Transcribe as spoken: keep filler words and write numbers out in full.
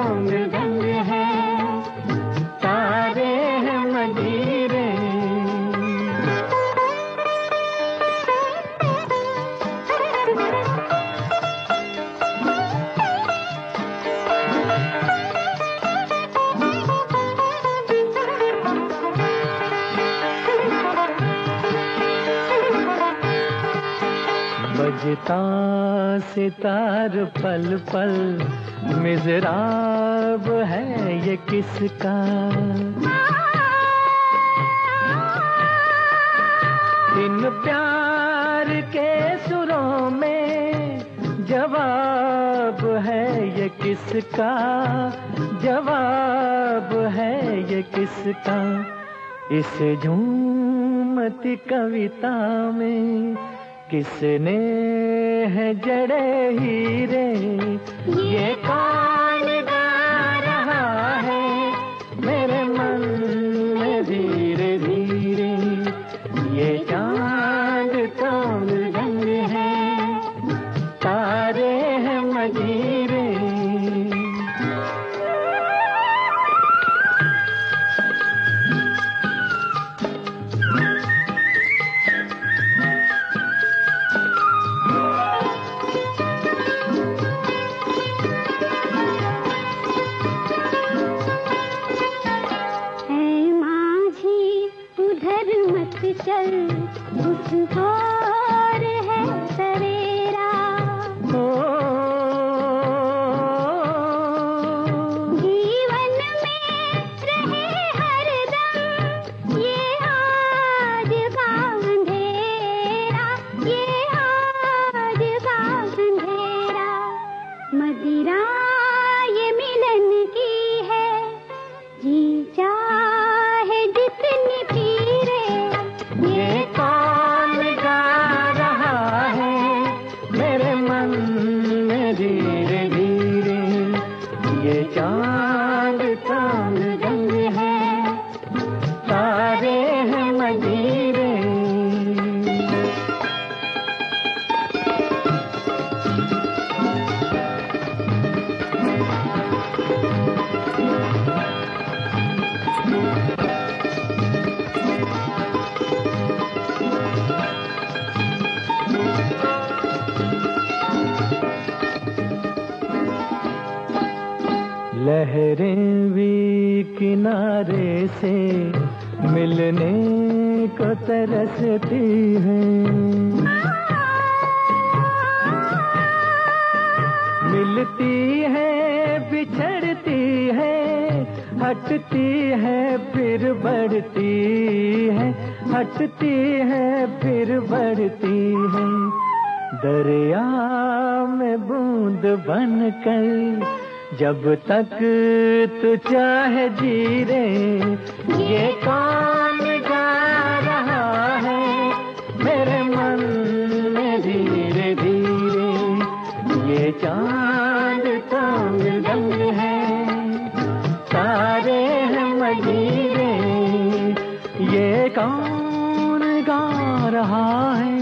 मृदंग है, तारे हैं मजीरे। बजता सितार पल पल, मिज़राब है ये किसका? इन प्यार के सुरों में जवाब है ये किसका? जवाब है ये किसका? इस झूमती कविता में किसने है जड़े हीरे? ये कौन गा रहा है मेरे मन में धीरे धीरे? ये चांद तो मृदंग है, तारे हैं मजीरे। चल उस और है सवेरा, ओ, जीवन में रहे हरदम ये आज का अंधेरा, ये आज का अंधेरा। मदिरा ये मिलन की है, जी चाहे जितनी पीरे। ये कौन गा रहा है मेरे मन में धीरे धीरे? ये चांद का मृदंग है, तारे हैं मजीरे। लहरें भी किनारे से मिलने को तरसती हैं, मिलती है बिछड़ती है, हटती है फिर बढ़ती है, हटती है फिर बढ़ती है। दरिया में बूंद बनकर जब तक तू चाहे जी रे। ये कौन गा रहा है मेरे मन में धीरे धीरे? ये चांद का मृदंग है, तारे हैं मजीरे। ये कौन गा रहा है